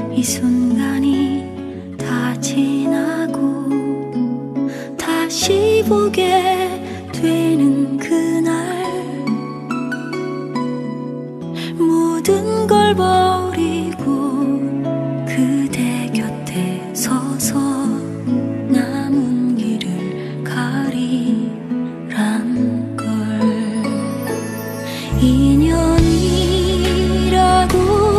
이 순간이 다 지나고 다시 보게 되는 그날 모든 걸 버리고 그대 곁에 서서 남은 길을 가리란 걸 인연이라고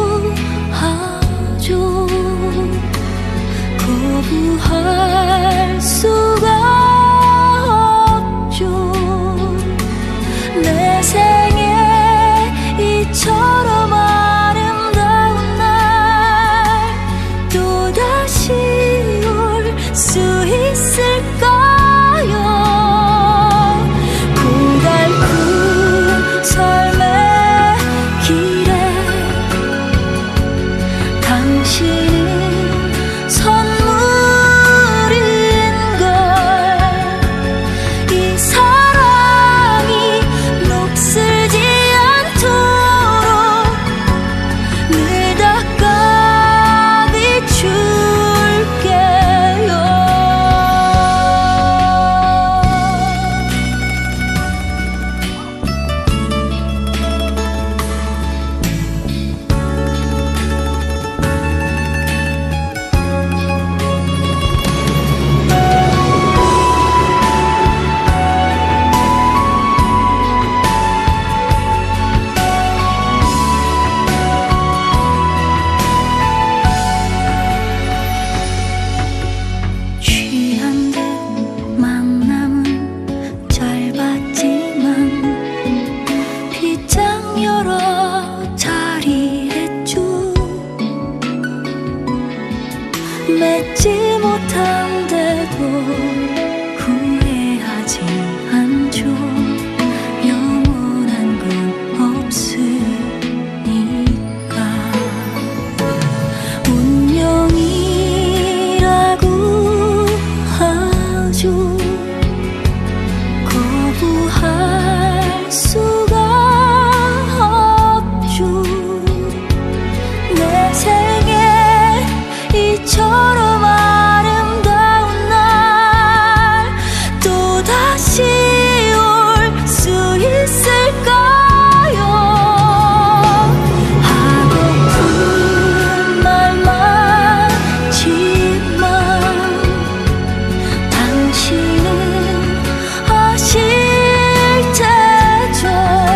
하죠. 거부할 수가 없죠. 내 생에 이처럼 아름다운 날 또다시 올 수 있을까요? 고달픈 삶의 길에 당신은 선물인걸. 이 사랑이 녹슬지 않도록 늘 닦아 비출게요. 취한 듯 만남은 짧았지만 빗장 여러 자리했죠. 맺지 못한데도 후회하지 않죠. 영원한 건 없으니까. 운명이라고 하죠. 거부할 수가 없죠. 내 생에 이처럼 아름다운 날 또다시 올 수 있을까요? 하고픈 말만 지만 당신은 아실 테죠.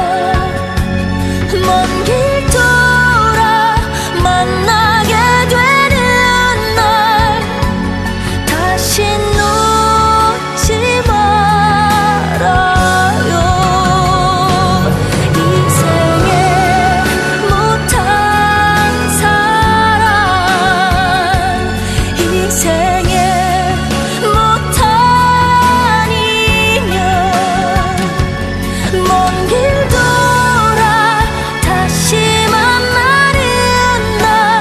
먼 길 돌아 만나게 되는 날 다시 놓지 말아요. 이 생에 못한 사랑, 이 생에 못한 인연, 먼 길 돌아 다시 만나는 날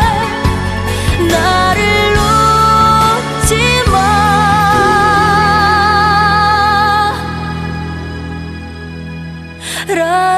나를 놓지 마.